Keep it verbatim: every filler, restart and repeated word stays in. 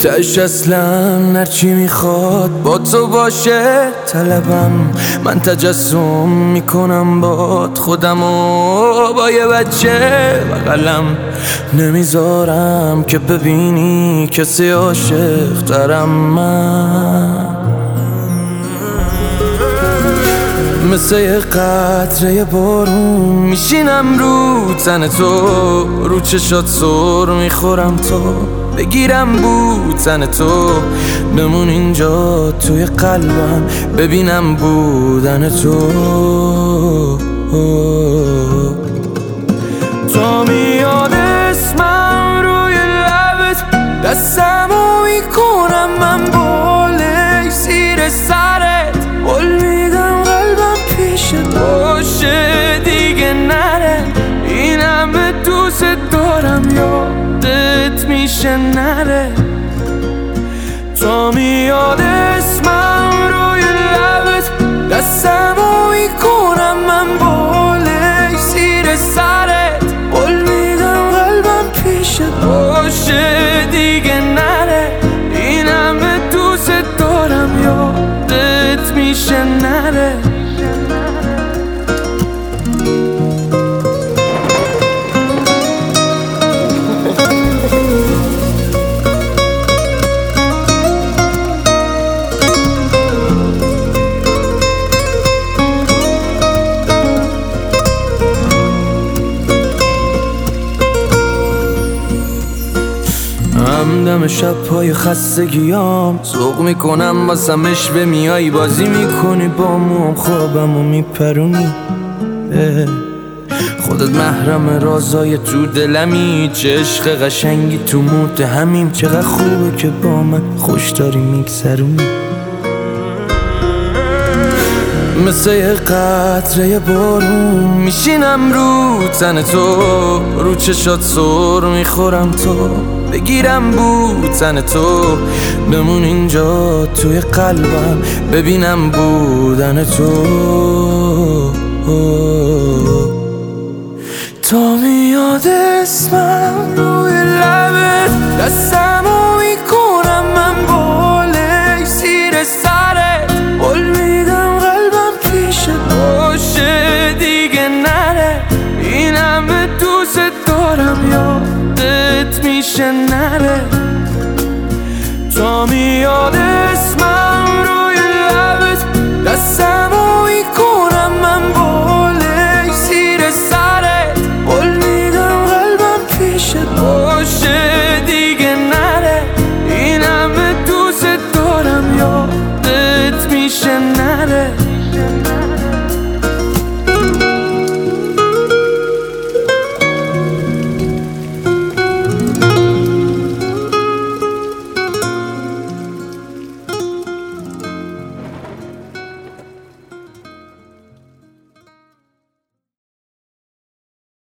تش اصلا هرچی میخواد با تو باشه طلبم. من تجسم میکنم باد خودم و با یه بچه بغلم. نمیذارم که ببینی کسی عاشق ترم. من مثل یه قطره بارون میشینم رو تن تو، رو چشات سر میخورم تو، بگیرم بوتن تو، بمون اینجا توی قلبم، ببینم بودن تو. تو میاد اسمم روی لبت، دستمو میکنم من بالای زیر سرت، قول میدم قلبم پیشت باشه دیگه نره. این همه دوست دارم یادت میشه نره. تو میاد اسمم روی لبت، دستمو میکنم من بالای زیر سرت، قول میدم قلبم پیشت باشه دیگه نره. این همه دوست دارم یادت میشه نره. همدم شب پای خستگیام ذوق میکنم واسمش به میای بازی میکنی با موم، خوابمو میپرونی. خودت محرم رازای تو دلمی، چه عشق قشنگی تو موت همیم. چقدر خوبه که با من خوش داری میگذرونی. مثل یه قطره بارون میشینم رو تن تو، رو چشات سر میخورم تو، بگیرم بوتن تو، بمون اینجا توی قلبم، ببینم بودن تو. تو میاد اسمم روی لبت، دستمو میکنم من بالای زیر سرت، قول میدم قلبم پیشت باشه دیگه نره. این همه دوست دارم یادت میشه نره. تو میاد اسمم روی لبت، دستمو میکنم من بالای زیر سرت، قول میدم قلبم پیشت باشه